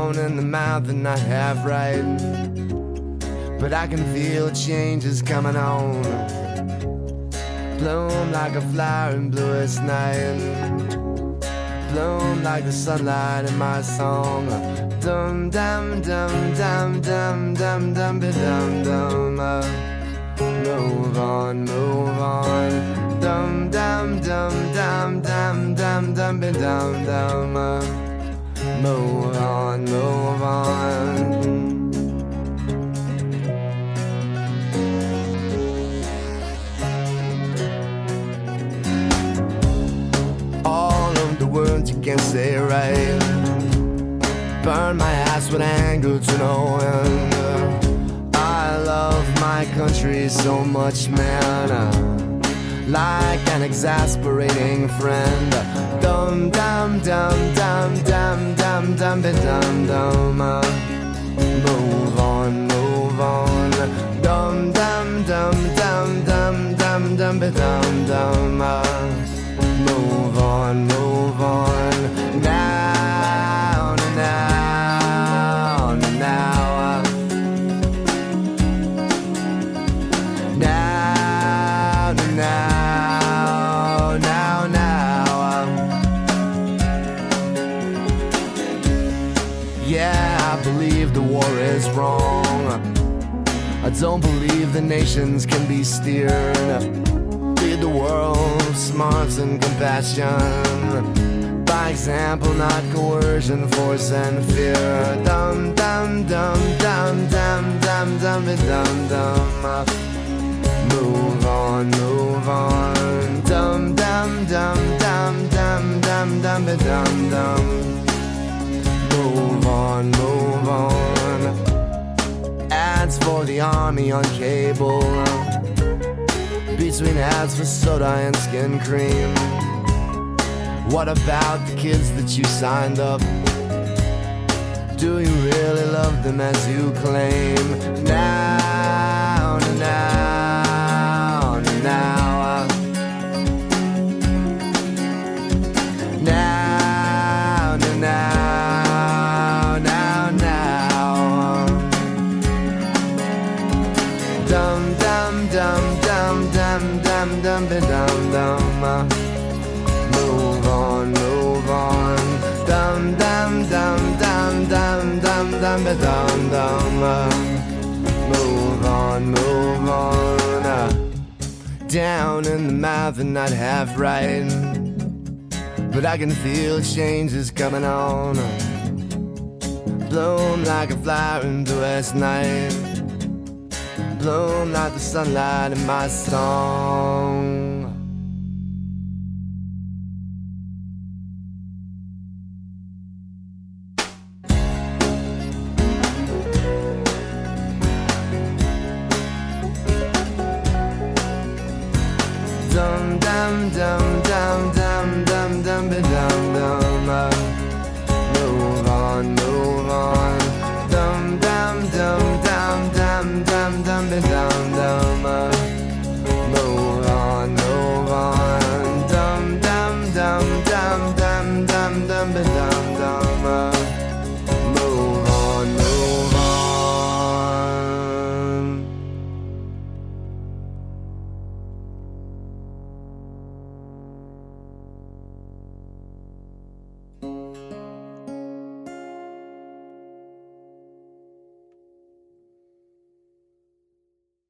down in the mouth and not half right. But I can feel changes coming on. Bloom like a flower in bluest night. Bloom like the sunlight in my song. Dum dum dum dum dum dum dum dum dum. Move on, move on. Dum dum dum dum dum dum dum dum dum. Move on, move on. Words you can't say right. Burn my ass with anger to no end. I love my country so much, man. Like an exasperating friend. Dum dum dum dum dum dum dum dum dum. Move on, move on. Dum dum dum dum dum dum dum dum dum. Move on, move on. Now, now, now. Now, now, now, now. Yeah, I believe the war is wrong. I don't believe the nations can be steered. Lead the world with smarts and compassion. By example, not coercion, force and fear. Dum dum dum dum dum dum dum dum dum. Move on, move on. Dum dum dum dum dum dum dum dum dum. Move on, move on. Ads for the army on cable. Between ads for soda and skin cream. What about the kids that you signed up? Do you really love them as you claim? Now, now, now. Now, now, now, now. Dum dum dum dum dum dum dum dum dum. Move on, move on. Dum dum dum dum dum dum dum dum dum. Move on, move on. Down in the mouth and not half right. But I can feel changes coming on. Bloom like a flower in the west night. Bloom like the sunlight in my song. Dum dum dum dum